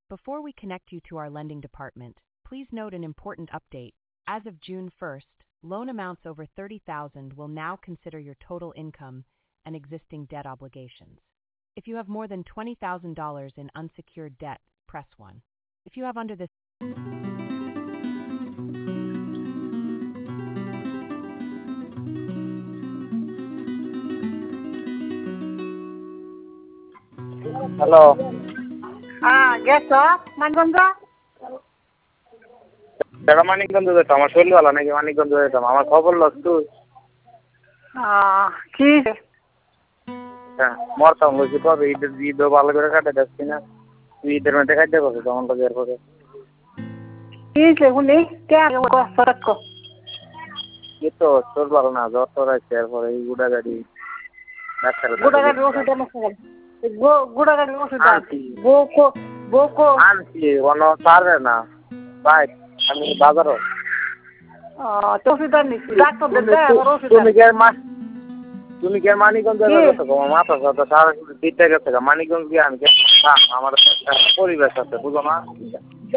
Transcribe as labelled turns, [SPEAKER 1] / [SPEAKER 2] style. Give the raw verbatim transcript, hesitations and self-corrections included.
[SPEAKER 1] Before we connect you to our lending department, please note an important update. As of June first, loan amounts over thirty thousand dollars will now consider your total income and existing debt obligations. If you have more than twenty thousand dollars in unsecured debt, press one. If you have under this
[SPEAKER 2] hello.
[SPEAKER 3] হ্যাঁ গেছো মানগঞ্জ?
[SPEAKER 2] সেটা মানিকগঞ্জ যেতাম, আমার শরীর ভালো নাকি মানিকগঞ্জ যেতাম, আমার খবর লস তুই।
[SPEAKER 3] কি
[SPEAKER 2] হ্যাঁ মরতাম বলছি কবে ঈদের ঈদও ভালো করে কাটে যাচ্ছি না, তুই ঈদের মধ্যে খাইতে পারছো তখন তো এর পরে
[SPEAKER 3] কি শুনি কে সরক
[SPEAKER 2] এই তো তোর ভালো না, জ্বর তোর আছে এরপরে এই গুড়া গাড়ি ডাক্তার
[SPEAKER 3] গুড়া গাড়ি ওষুধ গুড়া গাড়ি ওষুধ বউকো বউকো
[SPEAKER 2] আনছি কোনো পারবে না ভাই, আমি বাজারও
[SPEAKER 3] ওষুধ আনিস ডাক্তার
[SPEAKER 2] তুমি কি আর মা তুমি কি আর মানিকগঞ্জ গেছো? তোমার মাথা সাথে সারা দিতে গেছে মানিকগঞ্জ গিয়ে আমি আমার পরিবেশ আছে বুঝো না।